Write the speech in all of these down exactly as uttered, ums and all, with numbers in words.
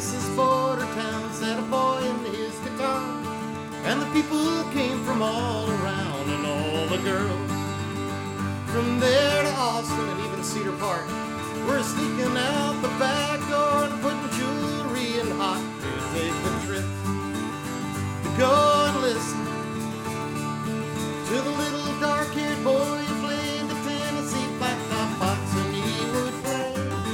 Texas border town sat a boy in his guitar, and the people came from all around, and all the girls from there to Austin and even Cedar Park were sneaking out the back door and putting jewelry in hot to take the trip to go and listen to the little dark-haired boy who played the Tennessee flat-top box, and he would play.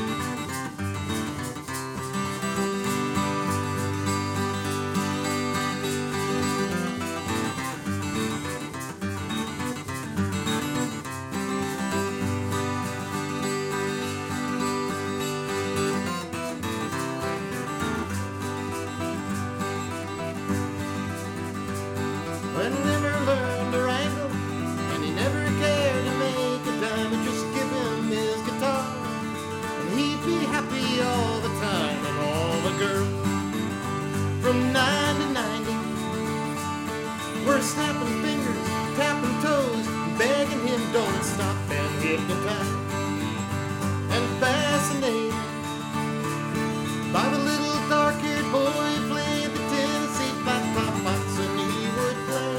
When never learned to wrangle, and he never cared to make a dime, and just give him his guitar, and he'd be happy all the time. And all the girls from nine to ninety were snapping fingers, tapping toes, begging him don't stop, and hypnotized and fascinated by the little dark-haired boy who played the Tennessee flat-top box, and he would play.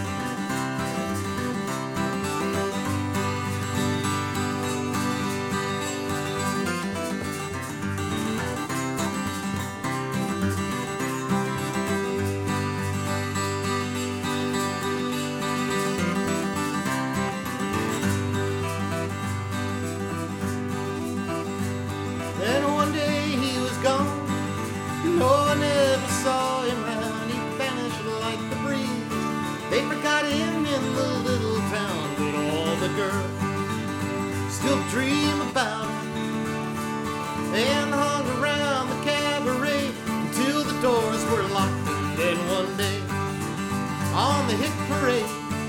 Then one day he was gone. No one ever saw him round. He vanished like the breeze. They forgot him in the little town, but all the girls still dream about him and hung around the cabaret until the doors were locked. And then one day on the hit parade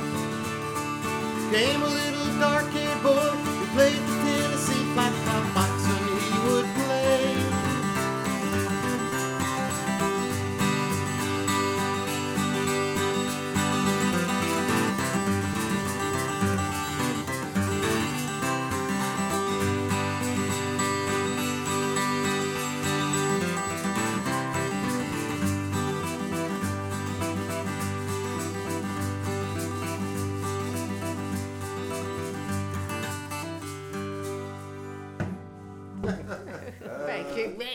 came a little dark-haired boy who played the Tennessee flat-top box, and he would play. Thank you.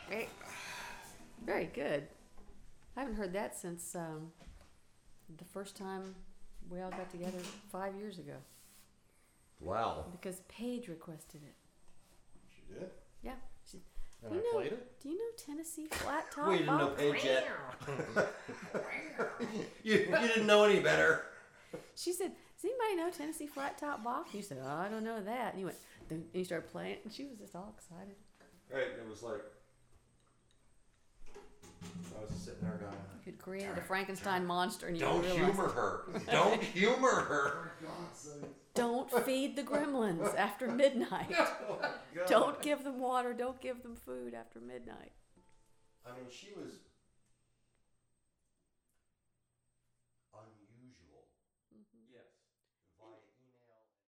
Very good. I haven't heard that since um, the first time we all got together five years ago. Wow. Because Paige requested it. She did? Yeah. She, And you I know, played it? Do you know Tennessee Flat Top? We didn't know Box? Paige yet. you, you didn't know any better. She said, does anybody know Tennessee Flat Top Box? You said, oh, I don't know that. And you went, and you started playing it, and she was just all excited. Right, it was like, I was just sitting there going, You could create a Frankenstein monster, and you don't realize humor her. Don't humor her. Don't feed the gremlins after midnight. Oh, God. Don't give them water. Don't give them food after midnight. I mean, she was